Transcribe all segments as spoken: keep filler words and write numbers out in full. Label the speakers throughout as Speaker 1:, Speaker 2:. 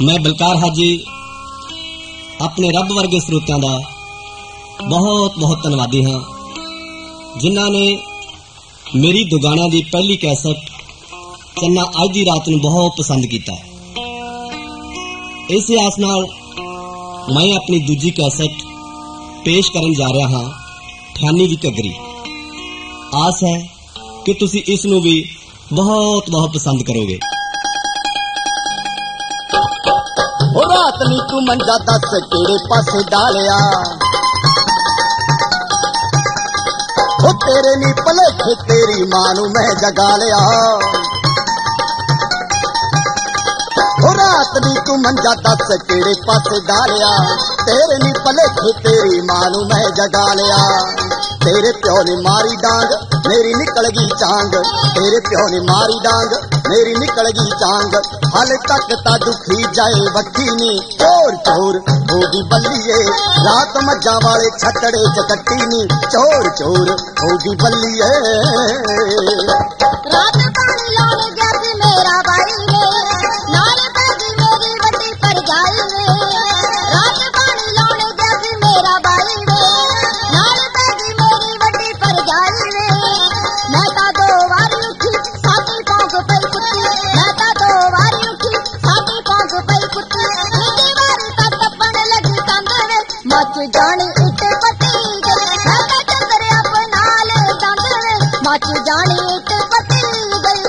Speaker 1: मैं बलकार हाजी अपने रब वर्गे स्रोतियां दा बहुत बहुत धन्नवादी हाँ जिन्हां ने मेरी दुगाणियां दी पहली कैसेट चन्ना अज दी रात नूं बहुत पसंद कीता। इस आस नाल मैं अपनी दूजी कैसेट पेश करन जा रहा हाँ ठियानी दी घगरी। आस है कि तुसी इस नूं भी बहुत बहुत पसंद करोगे।
Speaker 2: ओ रात नी तू मंजा दस केड़े पासे डालिया, ओ तेरे नी भलेखे तेरी मां नू मैं जगा लिया। ओ रात नी तू मंजा दस केड़े पासे डालिया, तेरे नी भलेखे तेरी मां नू मैं जगा लिया। तेरे प्यो ने मारी डांग मेरी निकल गई चांग, तेरे प्यो ने मारी डांग मेरी निकल गई चांग। हाले तक ता दुखी जाए वक्की नी चोर चोर होगी बल्लीए, रात मज्जा वाले छतड़े च कट्टी नी चोर चोर होगी बल्लीए।
Speaker 3: रात पानी लाने गया सी मेरा भाई ने, नाल पैगी मेरी वड्डी परजाई ने। रात पानी लाने गया सी मेरा भाई ने, नाल पैगी मेरी वड्डी परजाई ने। मैं ता दो वारी उठी साथी पौंग पई कुत्ती, मैं ता दो वारी उठी साथी पौंग पई कुत्ती। तीजी वारी ता टप्पण लगी कंध वे मच जानी इट पटी गई। मैं ता चंदर अपना ले दंद वे मच जानी इट पटी गई।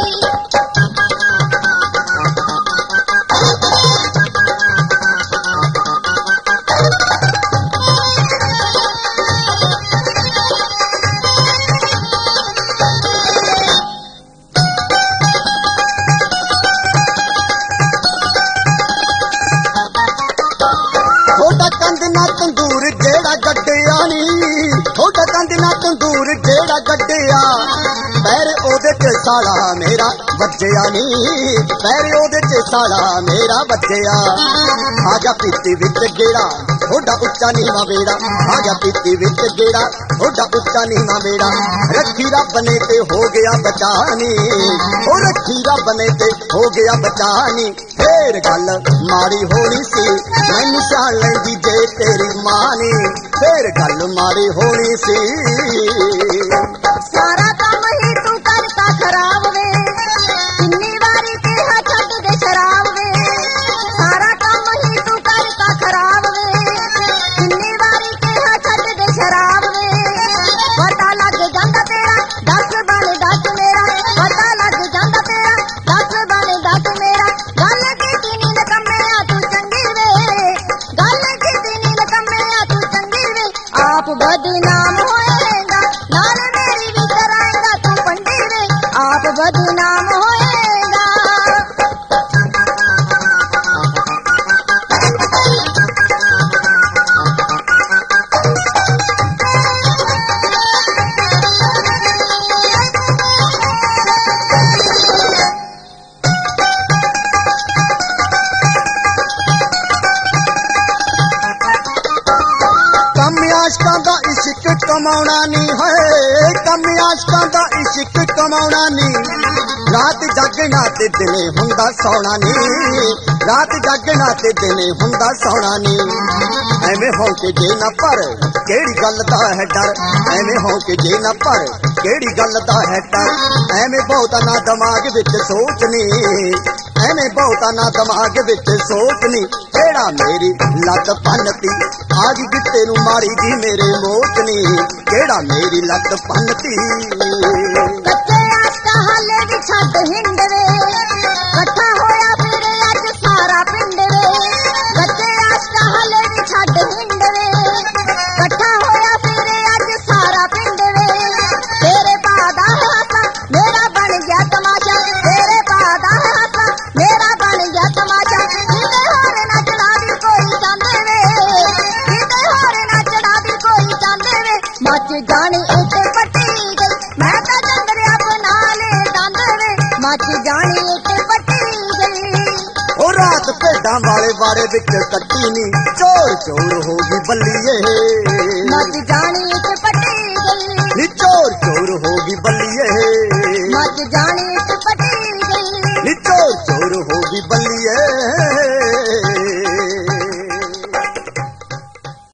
Speaker 2: थोड़ा कंद ना तंदूर जेड़ा गड्डिया नी, थोड़ा कंद ना तंदूर जेड़ा गड्डिया। पैर ओदे च साला मेरा बज्जिया नी, पैर ओदे च साला मेरा बज्जिया। आजा पीती विच गेड़ा थोड़ा उच्चा नीवा बेड़ा, आजा पीती विच गेड़ा थोड़ा उच्चा नीवा बेड़ा। रखी रब ने ते हो गया बचानी, ओ रखी रब ने ते हो गया बचानी। फेर गल माड़ी होनी सी मैनू शान लैंदी जे तेरी मां नी, फेर गल माड़ी होनी सी।
Speaker 3: सारा काम ही तू करता खराब वे, किन्नी वारी कहा छड्ड दे शराब वे। सारा काम ही तू करता खराब वे, किन्नी वारी कहा छड्ड दे शराब वे। पता लग जांदा तेरा दस बन दस मेरा, पता लग जांदा तेरा दस बन दस मेरा। गल कीती नी नकम्मेआ तू चंगी वे, गल कीती नी नकम्मेआ तू चंगी वे। आप बदनाम होएगा नाल मेरी भी कराएगा तू पंडी वे, आप बदनाम होएगा।
Speaker 2: कम आशकां दा इश्क कमाउणा नी है, कम आशकां दा इश्क कमाउणा नी। रात जागना ते दिने हुंदा सौना नी, रात जागना ते दिने हुंदा सौना नी। एवें हो के जे ना पर केड़ी गल दा है डर, एवें हो के जे ना पर केड़ी गल दा है डर। एवें बहुता ना दिमाग विच सोचनी, एवें बहुता ना दिमाग विच सोचनी। जेड़ा मेरी लत पन्नती आज गिट्टे नू मारी जी मेरे मोचनी, जेड़ा मेरी लत पन्नती।
Speaker 3: कच्चे आस्ता हाले भी छड्ड हिंड वे, कट्ठा होया फिर अज सारा पिंड वे। कच्चे आस्ता हाले भी छड्ड हिंड वे, कट्ठा होया फिर अज सारा पिंड वे। तेरे पा दा हासा मेरा बन गया तमाशा, तेरे पा दा हासा मेरा बन गया तमाशा। किते होर नचना भी कोई चांदे वे, किते होर नचना भी कोई चांदे वे। मच जानी इट पटी गई, मैं ता चंदर अपना ले दंद वे मच जानी इट पटी गई।
Speaker 2: ओ रात भेडां वाले बारे विच कट्टी नी चोर चोर होगी बल्लीए,
Speaker 3: मच जानी इट पटी गई।
Speaker 2: नी चोर चोर होगी बल्लीए।
Speaker 3: मच जानी इट